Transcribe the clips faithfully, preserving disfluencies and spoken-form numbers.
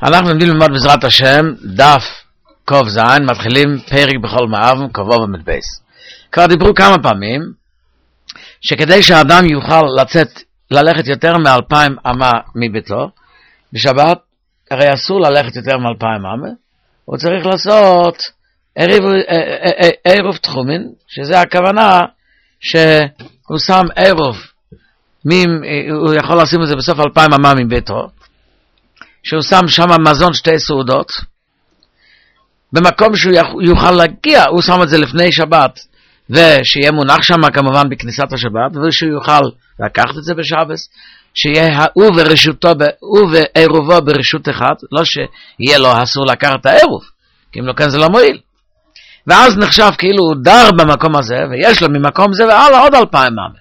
אנחנו לומדים ללמוד בעזרת השם דף קוף זין, מתחילים פרק בכל מאב קבוע במדבס. כבר דיברו כמה פעמים שכדי שהאדם יוכל לצאת ללכת יותר מאלפיים אמה מביתו בשבת, הרי אסור ללכת יותר מאלפיים אמה, הוא צריך לעשות עירוב, עירוב תחומין, שזה הכוונה שהוא שם עירוב, הוא יכול לשים את זה בסוף אלפיים אמה מביתו, שהוא שם שם מזון שתי סעודות, במקום שהוא יוכל להגיע, הוא שם את זה לפני שבת, ושיהיה מונח שם כמובן בכניסת השבת, ושהוא יוכל לקחת את זה בשבת, שיהיה הוא ורשותו, הוא ועירובו ברשות אחד, לא שיהיה לו אסור לקחת את העירוב, כי אם לא כן זה לא מועיל. ואז נחשב כאילו הוא דר במקום הזה, ויש לו ממקום זה והלאה עוד אלפיים אמה.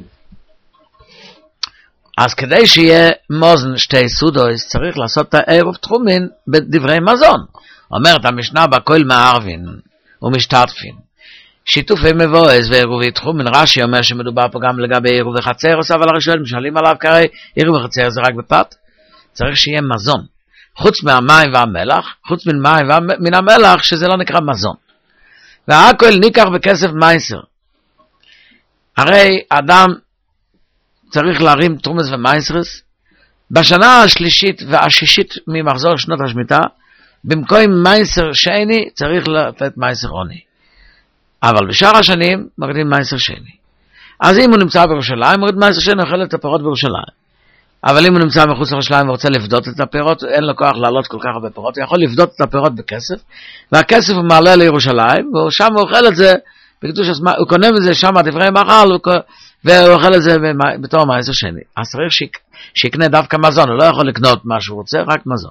אז כדי שיהיה מוזן שתי סעודות, צריך לעשות את העירוב תחומין בדברי מזון. אומרת המשנה בכל מערבין ומשתתפין. שיתופי מבואס ועירובי תחומין, רש"י אומר שמדובר פה גם לגבי עירוב וחצר, אבל הראשון משאלים עליו כרי, עירוב וחצר זה רק בפת. צריך שיהיה מזון. חוץ מהמים והמלח, חוץ מן מים ומן המלח, שזה לא נקרא מזון. והכל ניקח בכסף מייסר. הרי אדם צריך להרים תרומס ומייסרס, בשנה השלישית והשישית ממחזור שנות השמיטה, במקום מייסר שני צריך לתת מייסר עוני. אבל בשאר השנים מרדים מייסר שני. אז אם הוא נמצא בירושלים, מוריד מייסר שני אוכל את הפירות בירושלים. אבל אם הוא נמצא מחוץ לירושלים ורוצה לפדות את הפירות, אין לו כוח לעלות כל כך הרבה פירות, הוא יכול לפדות את הפירות בכסף, והכסף הוא מעלה לירושלים, ושם הוא אוכל את זה, בקדוש הזמן, הוא קונה מזה שם דברי מאכל, והוא אוכל את זה בתור מייסר שני. אז צריך שיק, שיקנה דווקא מזון, הוא לא יכול לקנות מה שהוא רוצה, רק מזון.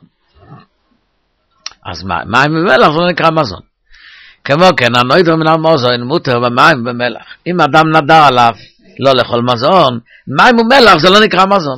אז מים ומלח זה לא נקרא מזון. כמו כן, הנוידר מן המזון מותר במים ומלח. אם אדם נדר עליו לא לאכול מזון, מים ומלח זה לא נקרא מזון.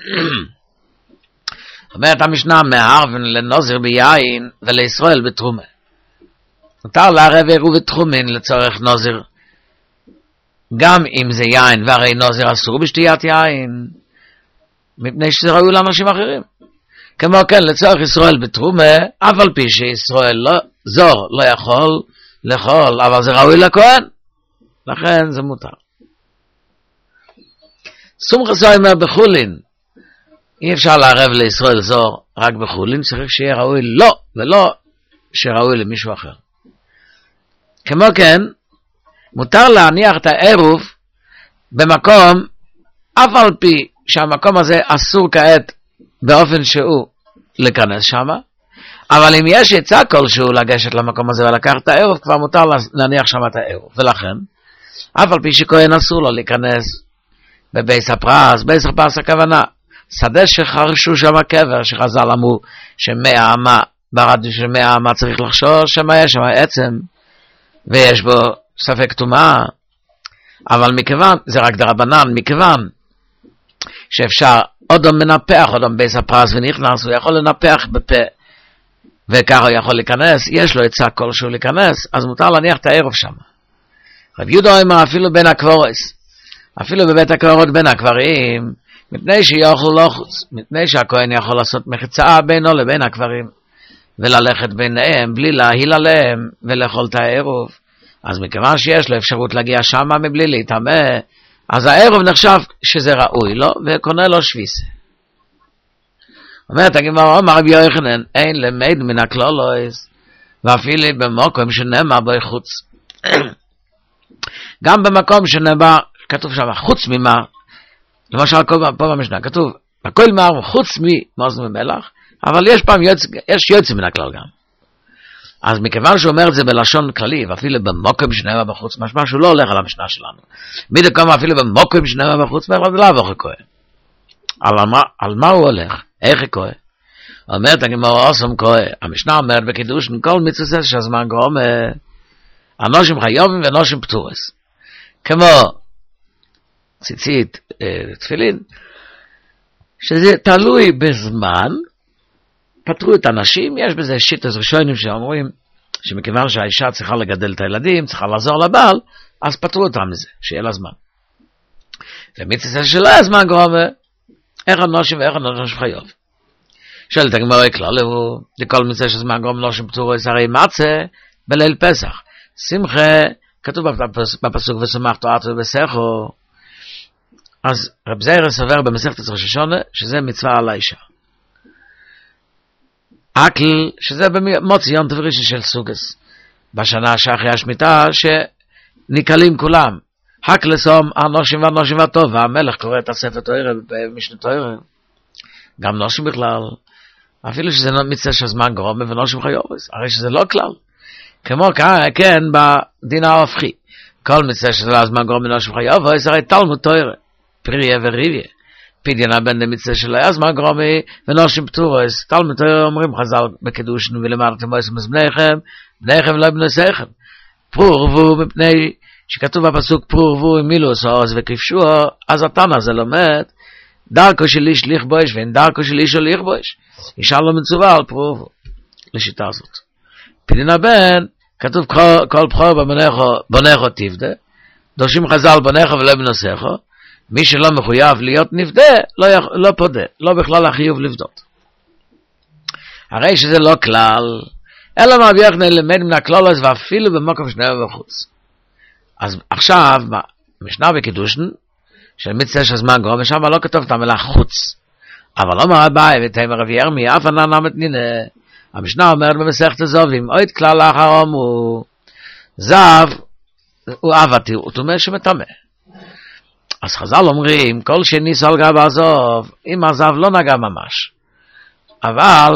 אומרת המשנה, מערבן לנוזר ביין ולישראל בתרומה. מותר לערב עירוב ותחומין לצורך נוזר, גם אם זה יין, והרי נוזר אסור בשתיית יין, מפני שזה ראוי לאנשים אחרים. כמו כן, לצורך ישראל בתרומה, אף על פי שישראל לא, זור לא יכול לאכול, אבל זה ראוי לכהן, לכן זה מותר. סומכס אומר בחולין, אי אפשר לערב לישראל זור רק בחולין, צריך שיהיה ראוי לא, ולא שראוי למישהו אחר. כמו כן, מותר להניח את העירוב במקום, אף על פי שהמקום הזה אסור כעת באופן שהוא להיכנס שם, אבל אם יש עצה כלשהו לגשת למקום הזה ולקח את העירוב, כבר מותר להניח שם את העירוב. ולכן, אף על פי שכהן אסור לו להיכנס בבייס הפרס, בייס הפרס הכוונה, שדה שחרשו שם הקבר, שחז"ל אמרו שמאה אמה, ברדיו של מאה אמה צריך לחשוש, שמה יש שם עצם, ויש בו ספק טומאה, אבל מכיוון, זה רק דרבנן, מכיוון שאפשר אדם מנפח, אדם בייס הפרס ונכנס, הוא יכול לנפח בפה, וככה הוא יכול להיכנס, יש לו עצה כלשהו להיכנס, אז מותר להניח את העירוב שם. רב יהודה אומר אפילו בין הקבורס, אפילו בבית הקברות בין הקברים, מפני שיוכל לחוץ, מפני שהכהן יכול לעשות מחיצה בינו לבין הקברים, וללכת ביניהם בלי להיל עליהם ולאכול את העירוב. אז מכיוון שיש לו אפשרות להגיע שם מבלי להתאמה, אז העירוב נחשב שזה ראוי לו, וקונה לו שוויסה. אומרת הגמרא, אמר רבי יוחנן, אין למד מן הכלולוס, ואפילו במקום שנאמר בו חוץ. גם במקום שנאמר, כתוב שם, חוץ ממה, למשל פה במשנה, כתוב, הכל מאר חוץ ממזון ומלח, אבל יש פעם יוצא, יש יוצא מן הכלל גם. אז מכיוון שהוא אומר את זה בלשון כללי, ואפילו במוקם שנאמר בחוץ, משמע שהוא לא הולך על המשנה שלנו. מדי כמה אפילו במוקם שנאמר בחוץ, ואיך לא עבור הכהן. על מה, על מה הוא הולך? איך הכהן? אומרת הגמרא אוסם כהן, המשנה אומרת בקידוש, כל מצווה שהזמן גורם, אנושים חיובים ואנושים פטורס. כמו ציצית, תפילין, שזה תלוי בזמן, פטרו את הנשים, יש בזה שיטות ראשונים שאומרים, שמכיוון שהאישה צריכה לגדל את הילדים, צריכה לעזור לבעל, אז פטרו אותה מזה, שיהיה לה זמן. ומצווה שלא הזמן גורם, איך אנושים ואיך אנושים חיוב. שואלת הגמרא כלל הוא, לכל מצווה שזמן גורם לא שפטורס, הרי מצה בליל פסח. שמחה, כתוב בפסוק ושמח תורתו ובשכו, אז רב זיירא סובר במסכת ראש השונה, שזה מצווה על האישה. אקל, שזה במוצאי יום טוב ראשון של סוכות, בשנה שאחרי השמיטה, שנקלים כולם. אקל סום, אנושים ואנושים וטוב, והמלך קורא את הספר תורה במשנה תורה. גם נושים בכלל, אפילו שזה מצווה של זמן גורם ונושים חיובס, הרי שזה לא כלל. כמו כן בדין ההופכי, כל מצווה שזה הזמן גורם ונושים חיובס, הרי תלמוד תורה, פריה וריביה. פדיון בן דמצווה של הזמן גורם ונושים פטורס, תלמוד תורה אומרים חז"ל בקידושין ולמדתם מויסם אז בניכם, בניכם לא בנסיכם. פרו ורבו מפני שכתוב בפסוק פרו ורבו עם מילוס עוז וכבשוע, אז התנא זה לומד, דרכו של איש לכבוש ואין דרכו של איש לא לכבוש. אישה לא מצווה על פרו ורבו, לשיטה הזאת. פדיון הבן, כתוב כל בכור בונכו תפדה, דורשים חז"ל בונכו ולא בנסיכו, מי שלא מחויב להיות נפדה, לא, יח... לא פודה, לא בכלל החיוב לפדות. הרי שזה לא כלל, אלא מה ביוחנן למד מן הכלולוס ואפילו במקום שניה ובחוץ. אז עכשיו, משנה בקידושין, של מצווה של זמן גורם, ושם לא כתוב את המילה חוץ. אבל לא מראה ביי, ותאמר רבי ירמי, אף ענן נמת נינה. המשנה אומרת במסכת זובים, עוד כלל האחרון הוא, זב, הוא אבתי, הוא תומר שמטמא. אז חז"ל אומרים, כל שני סולגה בעזוב, אם הזב לא נגע ממש. אבל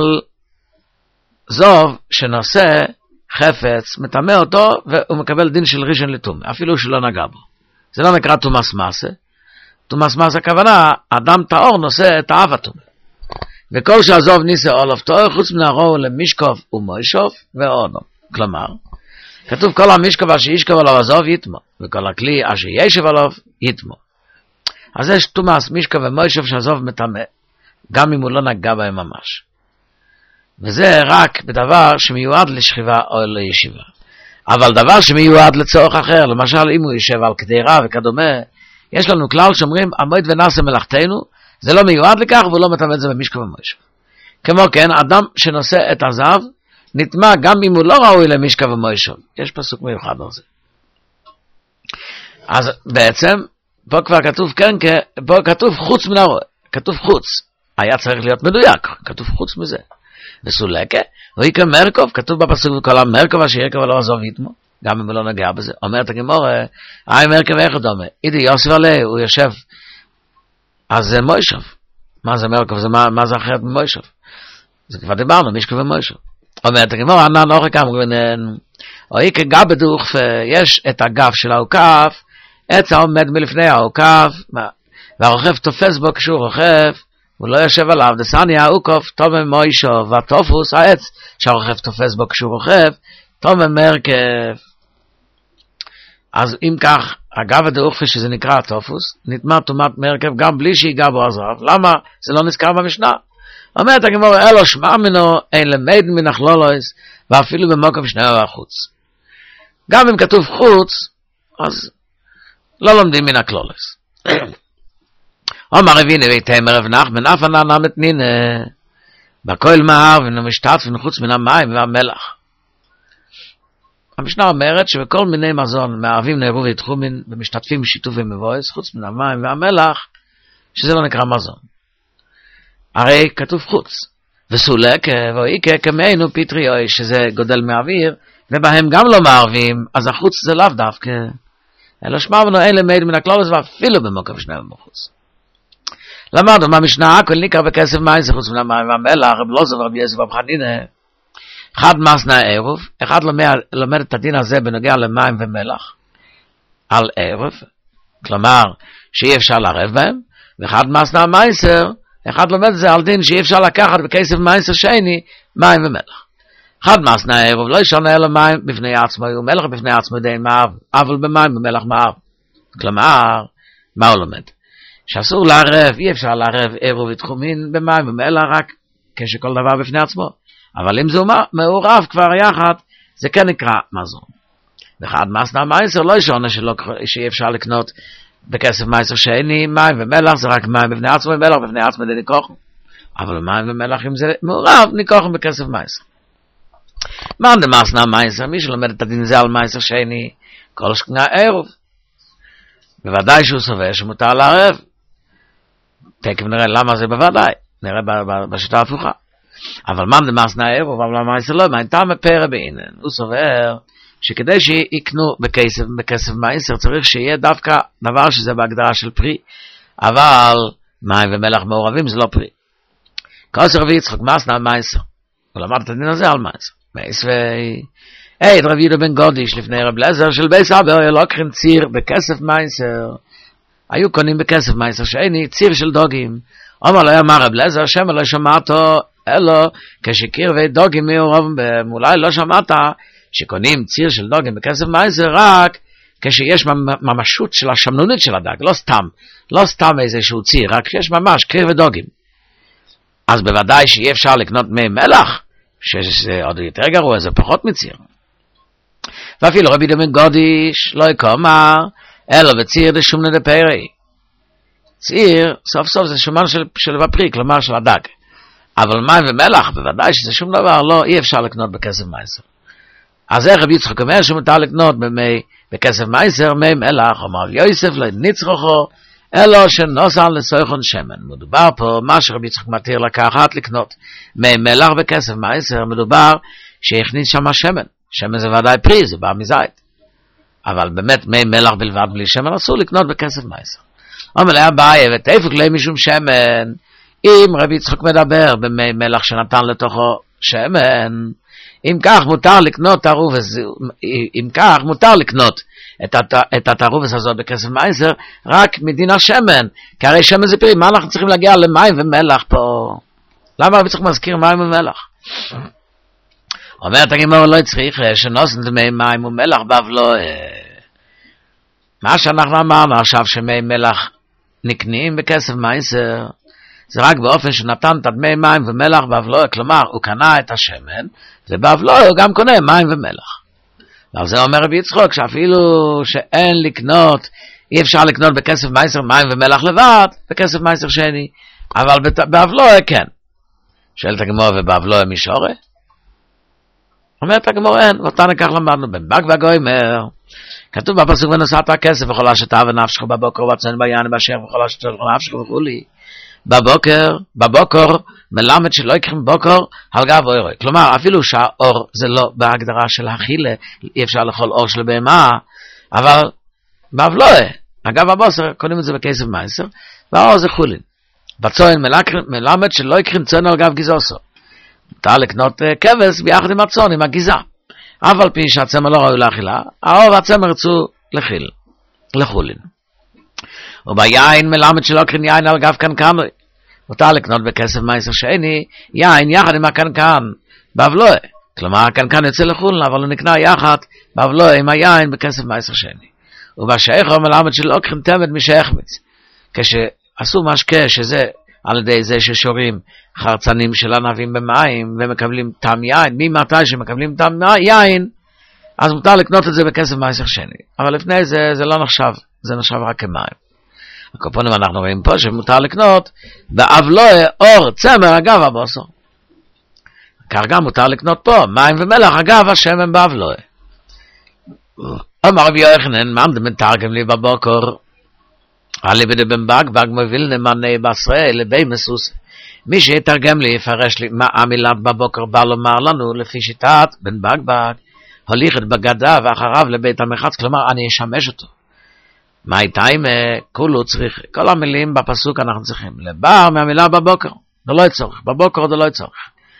זוב שנושא חפץ, מטמא אותו, והוא מקבל דין של ראשון לטומא, אפילו שלא נגע בו. זה לא נקרא תומאס מסה. תומאס מסה הכוונה, אדם טהור נושא את האב הטומא. וכל שהזוב ניסה אולף טהור, חוץ מנהרו למשקוף ומוישוף ואודום. כלומר, כתוב כל המשקוף אשר ישכב עליו הזוב יתמו, וכל הכלי אשר ישב עליו יתמו. אז יש תומאס, משקה ומוישב שהזוב מטמא, גם אם הוא לא נגע בהם ממש. וזה רק בדבר שמיועד לשכיבה או לישיבה. אבל דבר שמיועד לצורך אחר, למשל אם הוא יושב על קדירה וכדומה, יש לנו כלל שאומרים, המועד ונעשה מלאכתנו, זה לא מיועד לכך והוא לא מטמא את זה במשקה ומוישב. כמו כן, אדם שנושא את הזב, נטמא גם אם הוא לא ראוי למשקה ומוישב. יש פסוק מיוחד על זה. אז בעצם, פה כבר כתוב כן, פה כתוב חוץ מן הרואה, כתוב חוץ, היה צריך להיות מדויק, כתוב חוץ מזה. וסולקה, ויקה מרקוב, כתוב בפסוק וכל המרקוב אשר ירכב לא עזוב יתמו, גם אם הוא לא נגע בזה. אומרת הגמרא, אי מרכב איך דומה, אידי יוסף עלי, הוא יושב, אז זה מוישב. מה זה מרקוב? זה מה, מה זה אחרת ממוישב? זה כבר דיברנו, משקב ומוישב. אומרת הגמרא, ענן אורך כמובן, או איקה גבדוך, יש את הגף של העוקף, עץ העומד מלפני העוקף, והרוכב תופס בו כשהוא רוכב, הוא לא יושב עליו, דסניה העוקף, תומם מוישו, והתופוס, העץ שהרוכב תופס בו כשהוא רוכב, תומם מרכב. אז אם כך, הגב הדאוכפי שזה נקרא התופוס, נטמא טומאת מרכב גם בלי שיגע בו הזרב. למה? זה לא נזכר במשנה. אומרת הגמרא, אלו שמע מנו, אין למד מן הכלולוס, ואפילו במקום שניה והחוץ. גם אם כתוב חוץ, אז לא לומדים מן הכלולוס. אומר רביני ויתאמר רב נחמן, אף ענן נמת נינה, בכל מהר ונמשתת וחוץ מן המים והמלח. המשנה אומרת שבכל מיני מזון מערבים נערוב יתחומין ומשתתפים בשיתוף ומבואס, חוץ מן המים והמלח, שזה לא נקרא מזון. הרי כתוב חוץ. וסולק ואיקה כמיינו פטריוי, שזה גודל מאוויר, ובהם גם לא מערבים, אז החוץ זה לאו דווקא. אלא שמענו אין למד מן הכלולוס ואפילו במוקם שניה ומחוץ. למדנו מה משנה הכל ניקר בכסף מים זה חוץ מן המים והמלח, רב לוזר ורב יסף ורב חנינא, אחד מסנה ערוב, אחד לומד את הדין הזה בנוגע למים ומלח, על ערוב, כלומר שאי אפשר לערב בהם, ואחד מסנה מייסר, אחד לומד את זה על דין שאי אפשר לקחת בכסף מייסר שני, מים ומלח. אחד מסנה ערוב, לא ישנה אלא מים בפני עצמו, ומלח בפני עצמו די מערב, אבל במים ומלח מערב. כלומר, מה הוא לומד? שאסור לערב, אי אפשר לערב ערוב ותחומין במים ומלח רק כשכל דבר בפני עצמו. אבל אם זה מעורב כבר יחד, זה כן נקרא מזון. ואחד מסנה מייסר לא ישונה שלא, שאי אפשר לקנות בכסף מייסר שני, מים ומלח, זה רק מים בפני עצמו ומלח בפני עצמו די ניקוח. אבל מים ומלח אם זה מעורב, ניקח בכסף מייסר. מה דמאסנה מייסר? מי שלומד את הדין זה על מייסר שני, כל שכנה ערב. בוודאי שהוא סובר שמותר לערב. תכף נראה למה זה בוודאי, נראה בשיטה הפוכה. אבל מה דמאסנה ערב, אבל מייסר לא, מה טעם פרא בעינן? הוא סובר שכדי שיקנו בכסף, בכסף מייסר צריך שיהיה דווקא דבר שזה בהגדרה של פרי, אבל מים ומלח מעורבים זה לא פרי. כוסר ויצחק מסנה מייסר, הוא למד את הדין הזה על מייסר. מייס ו... היי, רב יהודה בן גודיש לפני רב לזר של בייס אבא, היו לוקחים ציר בכסף מייסר, היו קונים בכסף מייסר שני ציר של דוגים. אומר לו, אמר רב לזר, שם לא שמעתו, אלו כשקיר ודוגים מעורבים בהם, אולי לא שמעת שקונים ציר של דוגים בכסף מייסר רק כשיש ממשות של השמנונית של הדג, לא סתם, לא סתם איזשהו ציר, רק כשיש ממש קיר ודוגים. אז בוודאי שאי אפשר לקנות מי מלח, שזה עוד יותר גרוע, זה פחות מציר. ואפילו רבי דמין גודיש לא יקומר, אלו וציר דשומנה דפרי. ציר, סוף סוף זה שומן של, של בפרי, כלומר של הדג. אבל מים ומלח, בוודאי שזה שום דבר, לא, אי אפשר לקנות בכסף מייסר. אז איך רבי יצחק אומר שמותר לקנות במי, בכסף מייסר, מי מלח, אומר יוסף לא נצרכו, אלו שנוסן לסויכון שמן. מדובר פה, מה שרבי יצחק מתיר לקחת לקנות מי מלח בכסף מייסר, מדובר שהכניס שם שמן. שמן זה ודאי פרי, זה בא מזית. אבל באמת מי מלח בלבד בלי שמן אסור לקנות בכסף מייסר. אומר לה ביי, ותפק לי משום שמן, אם רבי יצחק מדבר במי מלח שנתן לתוכו שמן, אם כך מותר לקנות תערובס, אם כך מותר לקנות את, הת, את התערובס הזאת בכסף מייסר, רק מדין השמן, כי הרי שמן זה פרי, מה אנחנו צריכים להגיע למים ומלח פה? למה רבי יצחק מזכיר מים ומלח? אומרת הגימור לא צריך שנוסן דמי מים ומלח בבלו. מה שאנחנו אמרנו עכשיו שמי מלח נקנים בכסף מייסר, זה רק באופן שנתן את דמי מים ומלח בבלו, כלומר הוא קנה את השמן, ובבלו הוא גם קונה מים ומלח. ועל זה אומר רבי יצחק שאפילו שאין לקנות, אי אפשר לקנות בכסף מייסר מים ומלח לבד, בכסף מייסר שני, אבל בבלו כן. שואלת הגימור ובבלו מישורה? אומרת הגמור אין, ואותה ניקח למדנו במבק והגוימר, כתוב בפסוק ונשאת הכסף וכל השתה ונפשך בבוקר ובצן ביין בשך וכל השתה ונפשך וכולי. בבוקר, בבוקר מלמד שלא יקרים בוקר על גב אורוי. כלומר, אפילו שהאור זה לא בהגדרה של החילה, אי אפשר לאכול אור של בהמה, אבל באבלואה, אגב הבוסר, קונים את זה בכסף מייסר, והאור זה חולין. בצוין מלמד שלא יקרים צוין על גב גזוסו. מותר לקנות כבש ביחד עם הצאן, עם הגיזה. אף על פי שהצמר לא ראוי לאכילה, האור והצמר רצו לחיל, לחולין. וביין מלמד שלא קרין יין על גב קנקנוי. מותר לקנות בכסף מייסר שני, יין יחד עם הקנקן, באבלואה. כלומר, הקנקן יוצא לחולין, אבל הוא נקנה יחד, באבלואה עם היין בכסף מייסר שני. ובשייכו מלמד שלא קרין תמד משייכמיץ. כשעשו משקה, שזה על ידי זה ששורים חרצנים של ענבים במים, ומקבלים טעם יין, ממתי שמקבלים טעם יין, אז מותר לקנות את זה בכסף מייסר שני. אבל לפני זה, זה לא נחשב, זה נחשב רק כמים. הקופונים אנחנו רואים פה שמותר לקנות באבלואה אור צמר אגב הבוסר. כך גם מותר לקנות פה מים ומלח אגב השמן באבלואה. אמר רבי יוחנן, מאן דמתרגם לי בבוקר, עלי בדי בן בג, בג מוביל נמנה בישראל לבי מסוס. מי שיתרגם לי, יפרש לי מה המילת בבוקר בא לומר לנו, לפי שיטת בן בג בג, הוליכת בגדה ואחריו לבית המחץ, כלומר אני אשמש אותו. מה הייתה אם כולו צריך, כל המילים בפסוק אנחנו צריכים, לבר מהמילה בבוקר, זה לא יצורך, בבוקר זה לא יצורך.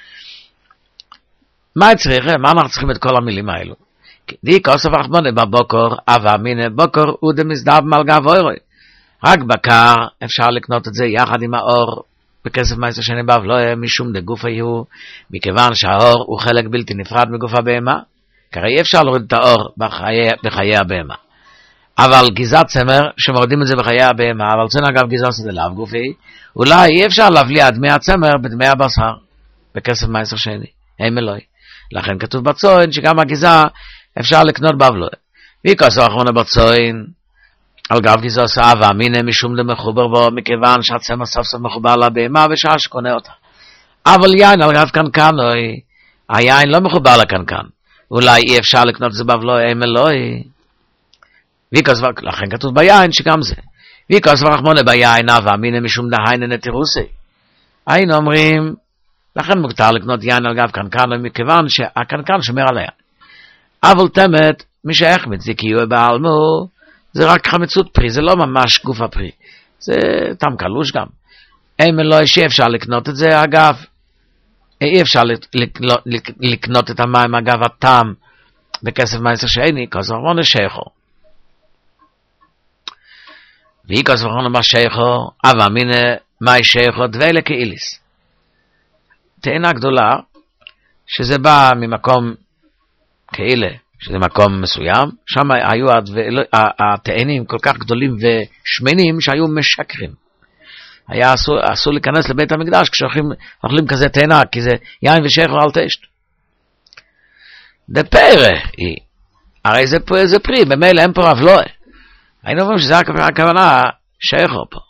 מה צריך, מה אנחנו צריכים את כל המילים האלו? די כוסף אחמונה בבוקר, אבה מיני בוקר, ודמסדב מלגב אורוי. רק בקר אפשר לקנות את זה יחד עם האור, בכסף מייסר שני באב, לא משום דגוף היו, מכיוון שהאור הוא חלק בלתי נפרד מגוף הבהמה, כי אי אפשר להוריד את האור בחיי, בחיי הבהמה. אבל גיזת צמר, שמורדים את זה בחיי הבהמה, אבל צמר אגב גיזת זה לאו גופי, אולי אי אפשר להבליע דמי הצמר בדמי הבשר, בכסף מייסר שני, הם אלוהי. לכן כתוב בצוין שגם הגיזה אפשר לקנות באבלואה. ויקוסו אחרונה בצוין, על גב גיזוס אהבה, מיני משום דמחובר בו, מכיוון שהצמר סוף סוף מחובר לבהמה בשעה שקונה אותה. אבל יין על גב קנקן, היין לא מחובר לקנקן, אולי אי אפשר לקנות זה בבלוי, אם אלוהי. לכן כתוב ביין שגם זה. ויקוס ורחמונה ביין, אבה מיני משום דהיינה נתירוסי. היינו אומרים, לכן מותר לקנות יין על גב קנקן, מכיוון שהקנקן שומר על היין. אבל תמת, מי שהחמיץ זה קיוע בעלמו, זה רק חמצות פרי, זה לא ממש גוף הפרי. זה טעם קלוש גם. אם אלוהי שאפשר לקנות את זה, אגב, אי אפשר לקנות את המים, אגב, הטעם, בכסף מייסר שני, כוס ורחמונה שייכו. ויקוס ורחמונה מה שייכו, אבה מיני מי שייכו, דווילה כאיליס. תאנה גדולה, שזה בא ממקום כאלה, שזה מקום מסוים, שם היו התאנים כל כך גדולים ושמנים שהיו משקרים. היה אסור, אסור להיכנס לבית המקדש כשאוכלים כזה תאנה, כי זה יין ושייכו אל תשת. דפרא היא, הרי זה, זה פרי, במילא אין פה אבלוי. היינו אומרים שזה הכוונה שייכו פה.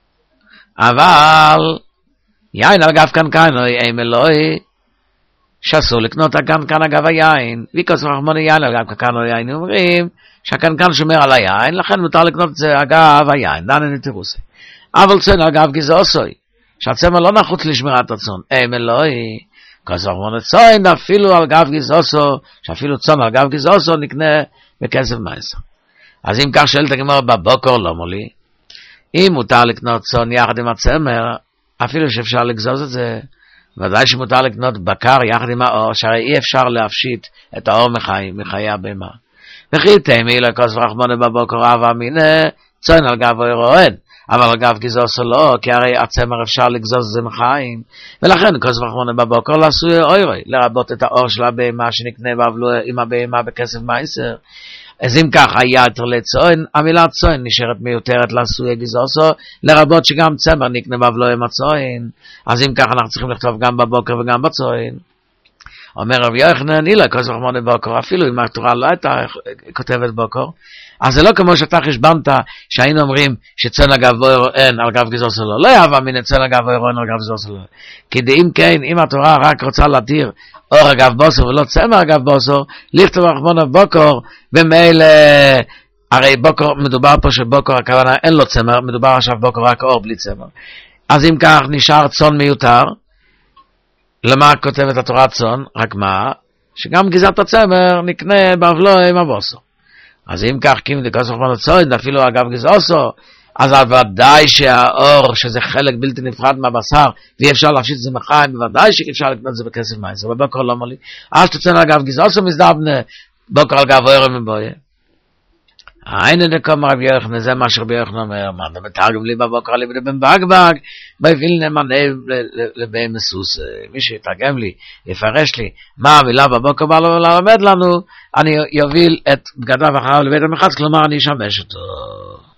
אבל יין על גב קנקן, אין אלוהי, שאסור לקנות הקנקן אגב היין, ויקוס ורחמונה יין על גב קנקן, היינו אומרים שהקנקן שומר על היין, לכן מותר לקנות את זה אגב היין, דנה נתירוסי. אבל צאן אגב גזעוסוי, שהצמר לא נחוץ לשמירת הצאן, אין אלוהי, כוס ורחמונה צאן, אפילו על גב גזעוסו, שאפילו צאן על גב גזעוסו נקנה בכסף מייסר. אז אם כך שואלת הגמרא בבוקר לא מולי, אם מותר לקנות צאן יחד עם הצמר, אפילו שאפשר לגזוז את זה, ודאי שמותר לקנות בקר יחד עם האור, שהרי אי אפשר להפשיט את האור מחי, מחיי הבמה. וכי תימי לכוס ורחמונה בבוקר אבה מיני, צאן על גב אוהד, אבל על גב גזוז לא, כי הרי הצמר אפשר לגזוז את זה מחיים, ולכן כוס ורחמונה בבוקר לעשוי אוהד, לרבות את האור של הבמה שנקנה בבלו עם הבמה בכסף מייסר. אז אם כך היה יותר לצוין, המילה צוין נשארת מיותרת לעשוי גזוזו, לרבות שגם צמר נקנה בבלו עם הצוין. אז אם כך אנחנו צריכים לכתוב גם בבוקר וגם בצוין. אומר רב יוחנן, אילה כוס ורחמונה בבוקר, אפילו אם התורה לא הייתה כותבת בוקר, אז זה לא כמו שאתה חשבנת שהיינו אומרים שצאן אגב אין על גב גזוזו לא, לא יהווה מן צאן אגב אין על גב גזוזו לא. כי אם כן, אם התורה רק רוצה להתיר אור אגב בוסר ולא צמר אגב בוסר, לכתוב ורחמונה בבוקר, במילא, הרי בוקר, מדובר פה שבוקר הכוונה אין לו צמר, מדובר עכשיו בוקר רק אור בלי צמר. אז אם כך נשאר צאן מיותר, למה כותבת התורה צאן? רק מה? שגם גזעת הצמר נקנה בבלו עם הבוסר. אז אם כך, כי אם דקוס ורחמונה צאן, אפילו אגב גזעוסו, אז ודאי שהאור, שזה חלק בלתי נפרד מהבשר, ואי אפשר להפשיט את זה מחיים, בוודאי שאפשר לקנות את זה בכסף מייסר, ובבוקר לא מולי. אז תצאן אגב גזעוסו מזדבנה, בוקר על גב אוהר מבויה. אין דקום רב יוחנן, זה מה שרבי יוחנן אומר, מה אתה מתרגם לי בבוקר לי בן בגבג, ביביל נמנה לבן מסוס, מי שיתרגם לי, יפרש לי, מה המילה בבוקר בא לו ללמד לנו, אני יוביל את בגדיו אחריו לבית המחץ, כלומר אני אשמש אותו.